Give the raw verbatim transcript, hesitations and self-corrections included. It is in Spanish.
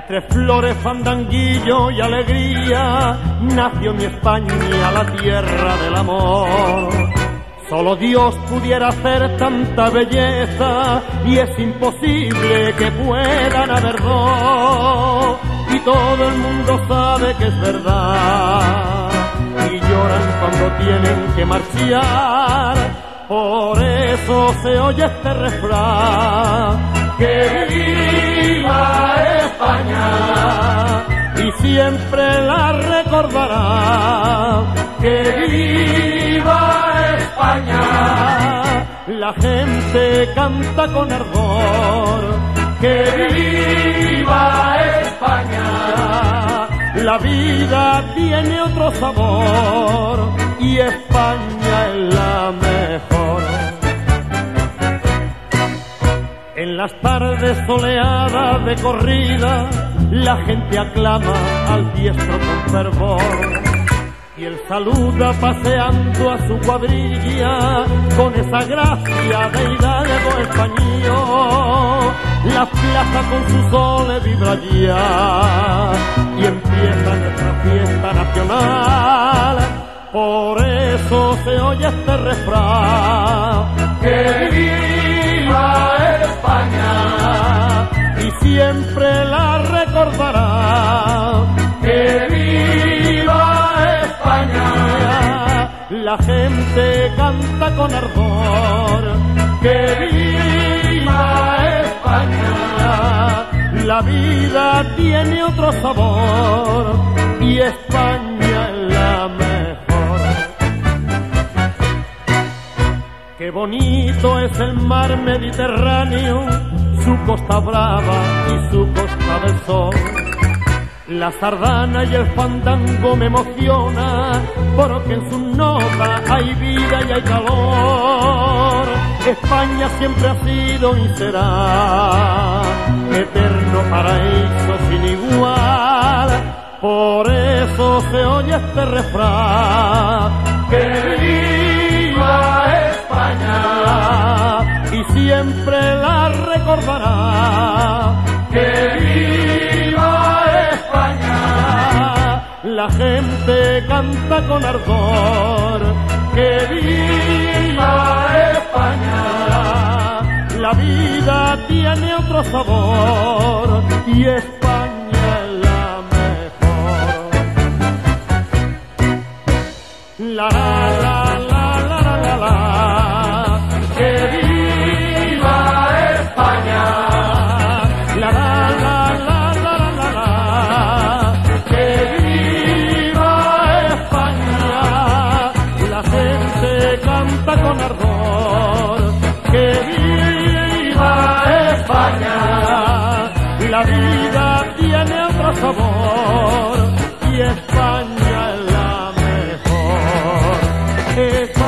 Entre flores, fandanguillo y alegría nació mi España, la tierra del amor. Solo Dios pudiera hacer tanta belleza y es imposible que puedan haber dos. Y todo el mundo sabe que es verdad y lloran cuando tienen que marchar. Por eso se oye este refrán: que viva España, y siempre la recordará. Que viva España, la gente canta con ardor. Que viva España, la vida tiene otro sabor y España es la mejor. En las tardes soleadas de corrida, la gente aclama al diestro con fervor. Y él saluda paseando a su cuadrilla con esa gracia de hidalgo español. La plaza con su sol vibra ya y empieza nuestra fiesta nacional. Por eso se oye este refrán: que viva España, y siempre la recordará. Que viva España, la gente canta con ardor. Que viva España, la vida tiene otro sabor y España es la mejor. Qué bonito es el mar Mediterráneo, su costa brava y su costa del sol. La sardana y el fandango me emociona, porque en sus notas hay vida y hay calor. España siempre ha sido y será eterno paraíso sin igual. Por eso se oye este refrán: que viva España, y siempre la recordará. Que viva España, la gente canta con ardor. Que viva España, la vida tiene otro sabor y España es la mejor. La la la la la la la, que viva España. La la la la la la la, que viva España, la gente canta con ardor. Que viva España, la vida tiene otro sabor y España es la mejor. España